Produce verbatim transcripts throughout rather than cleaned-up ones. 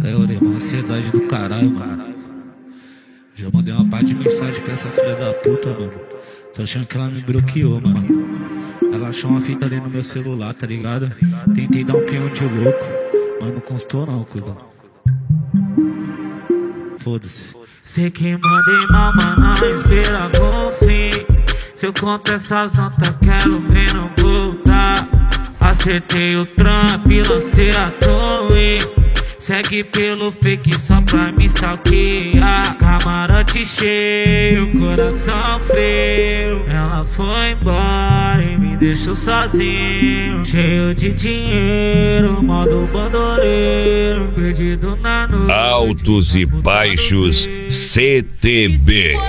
Cara, eu olhei uma ansiedade do caralho, mano. Já mandei uma parte de mensagem pra essa filha da puta, mano. Tô achando que ela me bloqueou, mano. Ela achou uma fita ali no meu celular, tá ligado? Tentei dar um peão de louco, mas não constou não, cuzão. Foda-se. Sei que mandei mal, mas não espera com fim. Se eu conto essas notas, quero ver não voltar. Acertei o trampo e lancei a torre. Segue pelo fake só pra me stalkear. Camarote cheio, coração frio. Ela foi embora e me deixou sozinho. Cheio de dinheiro, modo bandoleiro. Perdido na noite. Altos e baixos C T B. O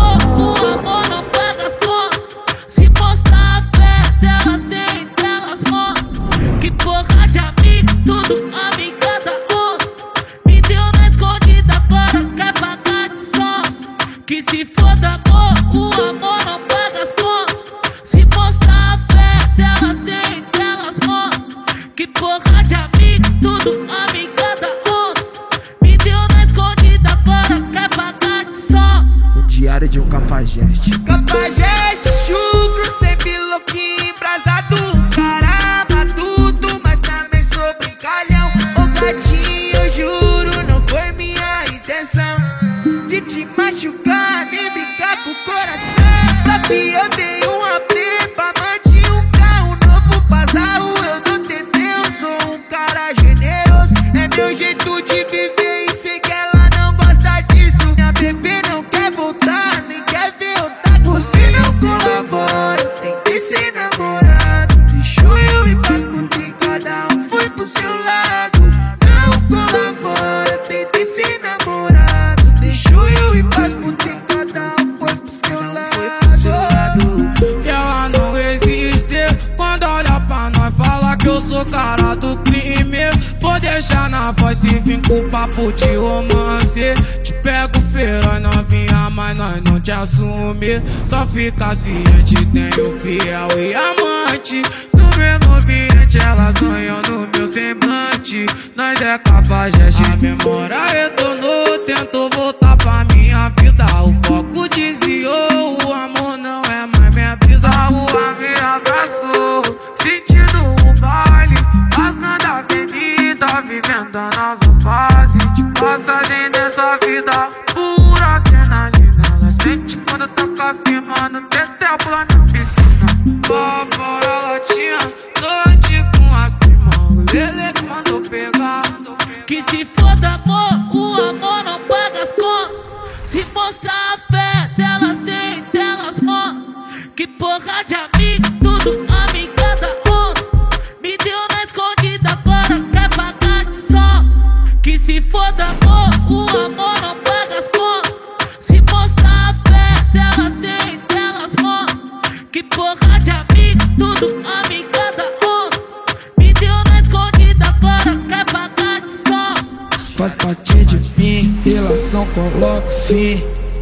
amor não paga as contas. Se mostrar a fé delas, tem delas mostram. Que porra de amigo, tudo amigada osso. Me deu na escondida, agora quer pagar de sons. Que se foda amor, o amor não paga as contas. Se mostrar a fé delas, tem delas mostram. Que porra de amigo, tudo amigada osso. Me deu na escondida, agora quer pagar de sons. Diário de um cafajeste. Cafajeste, chucro, sempre louquinho, embrasado. Caramba, tudo, mas também sou brincalhão. Ô gatinho, eu juro, não foi minha intenção de te machucar, nem brincar com o coração. Pra fi, eu dei um A P, pra manter um carro novo, pasarro. Eu não tentei, eu sou um cara generoso. É meu jeito de viver e sei que ela não gosta disso. Minha bebê não quer voltar, nem quer ver eu tá. Você não colabora, eu tentei ser namorado. Deixou eu ir pras putas, cada um foi pro seu lado. Não colabora, eu tentei ser namorado. Deixou eu ir pras putas, cada um foi pro seu lado. E ela não resiste quando olha pra nós, fala que eu sou cara do crime. Vou deixar na voz se vim com o papo de romance. Te pego feroz novinha, mas nós não te assume. Só fica ciente, tenho fiel e amante. No mesmo ambiente elas sonham no meu semblante. Nós é cafajeste, a memória retornou. Tentou voltar pra minha vida, o foco desviou. O amor não é mais minha brisa, a rua me abraçou. Sentindo o baile, rasgando a avenida, vivendo a nova fase de passagem dessa vida. Pura adrenalina, ela sente quando toca firmando. Tentei pular na piscina, lá fora ela tinha noite com as primas. O Lele que mandou pegar. Que se foda amor, o amor não paga as contas. Se mostrar a fé delas, tem delas mostram. Que porra de amigo, tudo amigada osso. Me deu na escondida, agora quer pagar de sons. Que se foda amor, o amor não paga as contas. Se mostrar a fé delas, tem delas mostram. Que porra de amigo, tudo amigada osso. Me deu na escondida, agora quer pagar de sons. Faz parte de mim, relação coloca fim.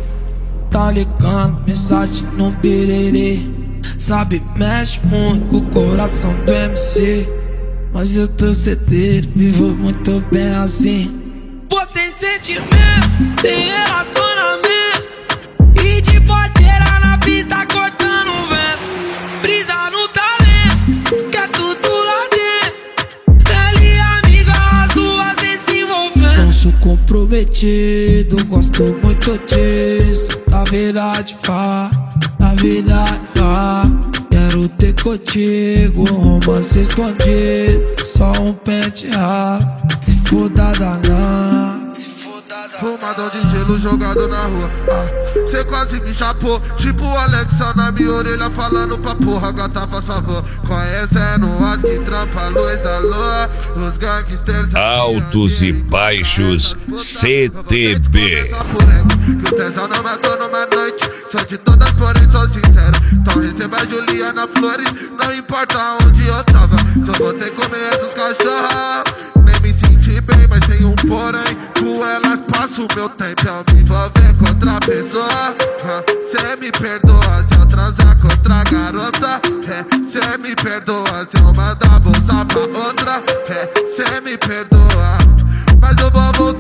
Tá ligando, mensagem no birerê. Sabe, mexe muito com o coração do M C. Mas eu tô certeiro, vivo muito bem assim. Pô, sem sentimento, sem relacionamento. E de boteira na pista cortando o vento. Brisa no talento, que é tudo lá dentro. Ela e amiga, as duas vem se envolvendo. Não sou comprometido, gosto muito disso. Na verdade, vá, na verdade, vá. Quero ter contigo, um romance escondido. Só um pente raro, se for da daná. Fumadão de gelo jogado na rua, ah, cê quase me chapou. Tipo o Alexa na minha orelha falando pra porra, gata faz favor. Conhecendo as que trampa a luz da lua. Os gangsters Altos e baixos C T B. Que o tesão não matou numa noite. Sou de todas porém sou sincero. Então receba a Juliana Flores, não importa onde eu tava. Só vou ter que comer essas cachorras. Nem me senti bem, mas tem um porém. Com elas passo o meu tempo a me envolver com outra pessoa. ah, Cê me perdoa se eu transar com outra garota. é, Cê me perdoa se eu mandar bolsa pra outra. é, Cê me perdoa, mas eu vou voltar.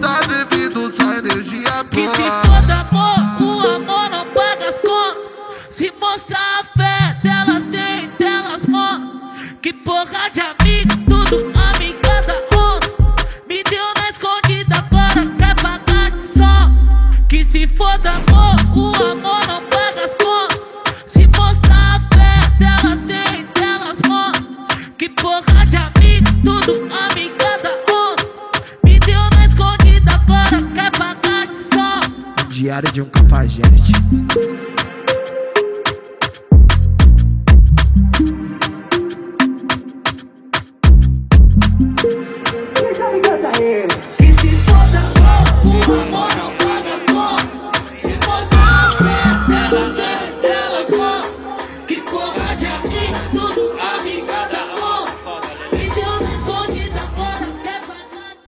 porra de amigo, tudo amiga da onça. Me deu na escondida, agora quer pagar de sons. Que se foda amor, o amor não paga as contas. Se mostrar a fé delas tem, delas mostram. Que porra de amigo, tudo amiga da onça. Me deu na escondida, agora quer pagar de sons. Diário de um cafajeste. Que se foda, o amor